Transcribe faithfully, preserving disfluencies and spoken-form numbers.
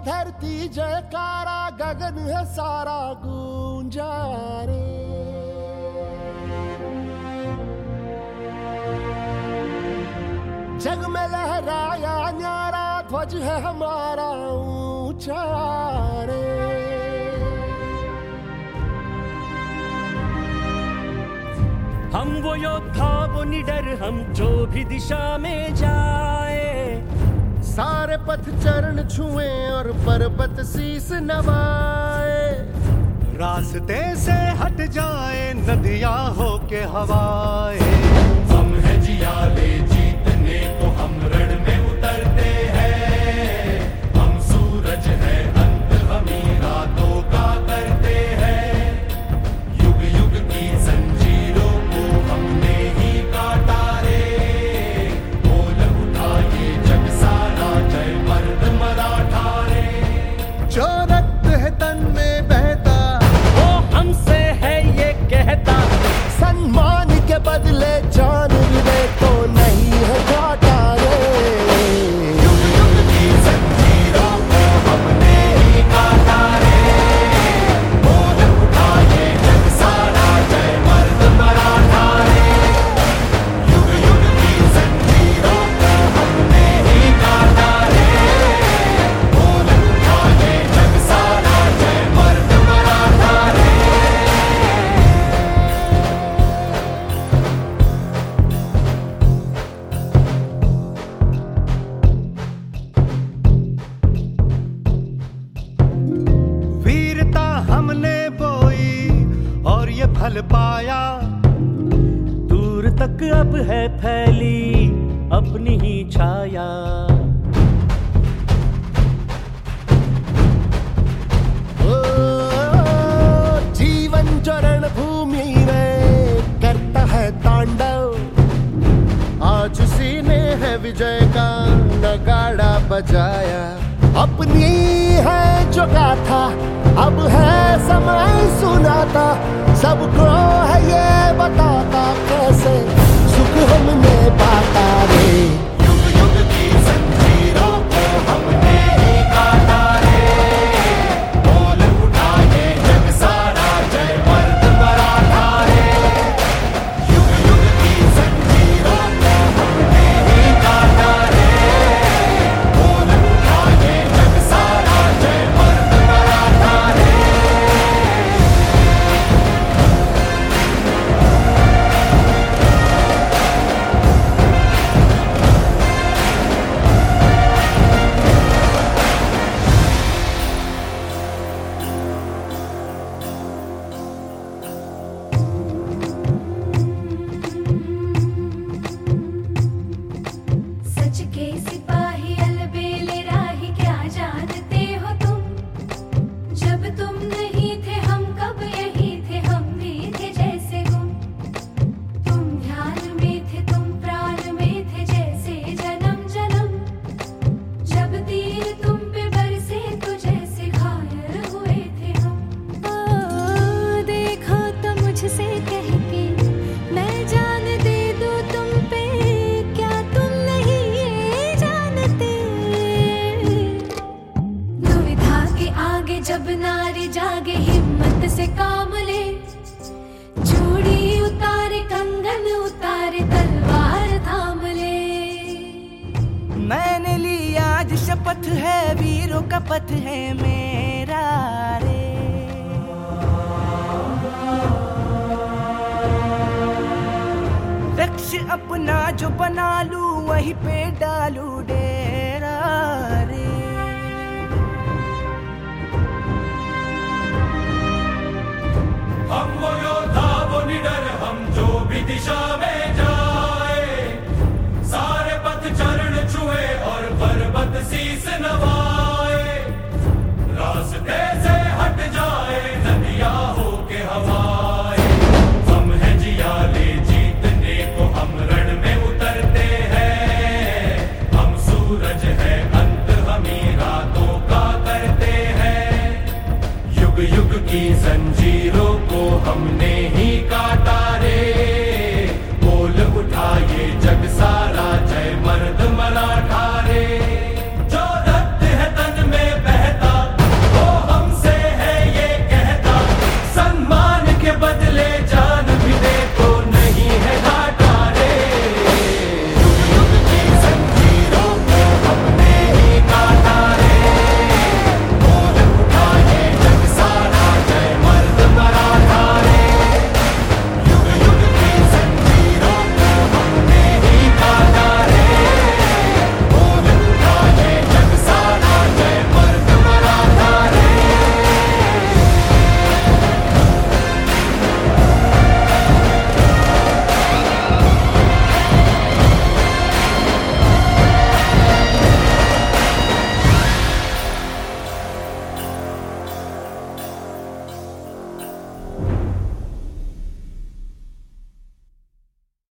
धरती जयकारा, गगन है सारा गूंजा रे। जग में लहराया न्यारा ध्वज है हमारा ऊंचा रे। हम वो योद्धा वो निडर, हम जो भी दिशा में जाए, सारे पथ चरण छुए और पर्वत शीस नवाए। रास्ते से हट जाए नदियां हो के हवाए। हम है जियाले जीतने को, हम रण में उतरते हैं। हम सूरज है अंत हमी रातों का करते हैं। युग युग की जंजीरों को हमने ही काटा रे। बोल उठा ये जग सारा, जय मर्द मराठा रे। जो रक्त है तन में बहता, वो हमसे है ये कहता। सम्मान के बदले जान भी दे तो नहीं है घाटा रे। युग युग की जंजीरों को हमने ही काटा रे। बोल उठा ये जग सारा, जय मर्द मराठा रे। युग युग की जंजीरों को हमने ही काटा रे। बोल उठा ये जग सारा, जय मर्द मराठा रे। वीरता हमने बोई और ये फल पाया। दूर तक अब है फैली अपनी ही छाया। ओ, जीवन जो रणभूमि में करता है तांडव, आज उसी ने है विजय का नगाड़ा बजाया। अपनी है जो गाथा, अब है समय सुनाता। सबको है ये बताता, कैसे सुख हमने पाता रे। युग युग की जंजीरों को हमने ही काटा रे। बोल उठा ये जग सारा, जय मर्द मराठा रे। युग युग की जंजीरों को हमने ही काटा रे। बोल उठा ये जग सारा, जय मर्द मराठा रे। सच के सिपाही अलबेले राही, क्या जानते हो तुम? जब तुम नहीं थे हम कब यही थे, हम भी थे जैसे गुम। तुम ध्यान में थे, तुम प्राण में थे, जैसे जन्म जन्म। जब तीर तुम पे बरसे तो जैसे घायल हुए थे हम। ओ, देखो तो मुझसे कह के मैं जान दे दूं तुम पे, क्या तुम नहीं ये जानते? दुविधा के आगे जब नारी जागे, हिम्मत से काम ले। चूड़ी उतारे, कंगन उतारे, तलवार थाम ले। मैंने ली आज शपथ है, वीरों का पथ है मेरा रे। लक्ष्य अपना जो बना लूं, वहीं पे डालू डेरा रे। हम वो योद्धा वो निडर, हम जो भी दिशा में जाए। सारे पथ चरण छुए और पर्वत शीस नवाए। रास्ते से हट जाए नदियां हो के हवाए। हम है जियाले जीतने को, हम रण में उतरते हैं। हम सूरज है अंत हमी रातों का करते हैं। युग युग की जंजीरों को हमने ही काटा